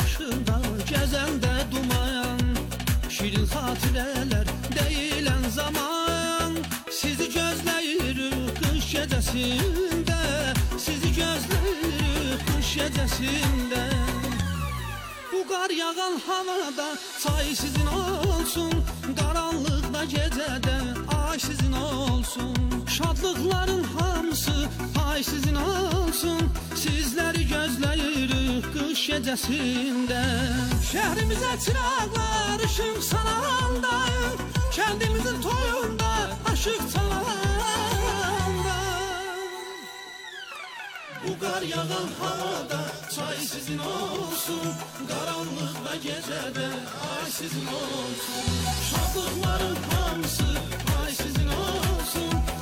başında gəzəndə duman, şirin xatirələr deyilən zaman. Sizi gözləyirik qış gecəsində, sizi gözləyirik qış gecəsində. Bu qar yağan havada çay sizin olsun, qaranlıqda gecədə ay sizin olsun. Şadlıqların hamısı pay sizin olsun, sizləri gözləyirik qış gecəsində. Şəhrimizə çıraqlar işıq salanda, kəndimizin toyunda aşıq çalanda. Bu qar yağan havada çay sizin olsun, qaranlıqda gecədə ay sizin olsun. Şadlıqların hamısı ay sizin olsun,